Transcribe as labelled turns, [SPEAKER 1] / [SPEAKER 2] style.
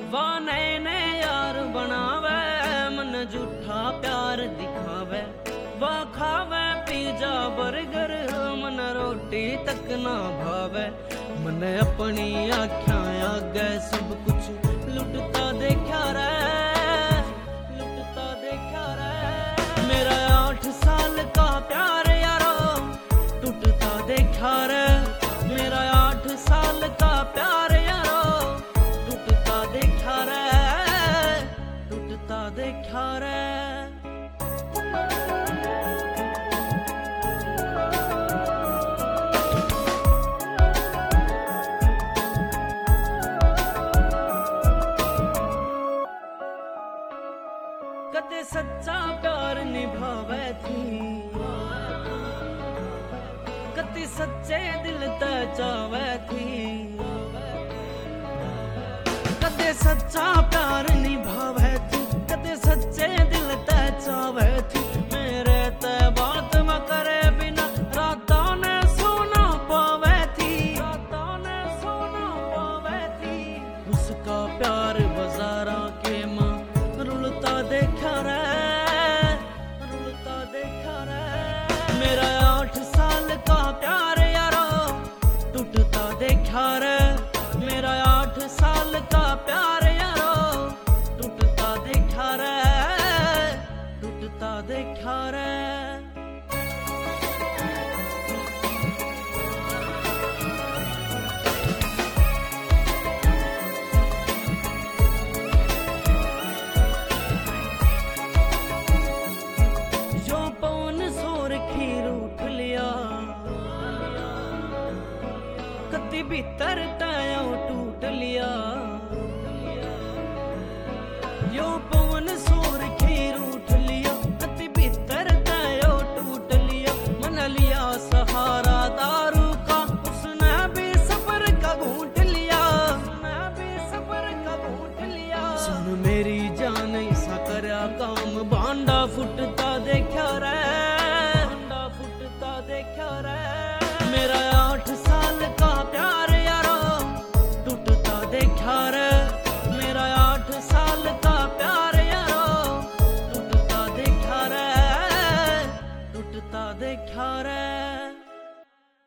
[SPEAKER 1] वाह नए नए यार बनावे, मन झूठा प्यार दिखावे। वाह खावे पिज्जा बर्गर, मन रोटी तक ना भावे। मन अपनी आँखां आगे सब कुछ लुटता देखा रे, लुटता देखा रे। मेरा 8 साल का प्यार यारो टूटता देखा रे। मेरा 8 साल का प्यार यारो टूटता देखा रे, टूटता देखा रे। कदे सच्चा प्यार निभावे थी, कदे सच्चे दिल ते चावे थी। कदे सच्चा प्यार निभावे थी, कदे सच्चे दिल ते चावे थी। मेरे ते बात म करे बिना रातां ने सोना पावे थी, रातां ने सोना पावे थी। उसका प्यार बाजारा के मां रुलता देखा रे, रुलता देखा रे। मेरा 8 साल का प्यार यारो टूटता देखा रे। मेरा 8 साल का प्यार यारो टूटता देखा रे, टूटता देखा रे। कति भीतर ताया टूट लिया, यो पवन सोर खीर उठ लिया। कति भीतर ताया टूट लिया, मन लिया सहारा दारू का, उसने भी सबर का घूंट लिया, उसने भी सबर का घूंट लिया। सुन मेरी जान ऐसा करया काम, बांडा फुट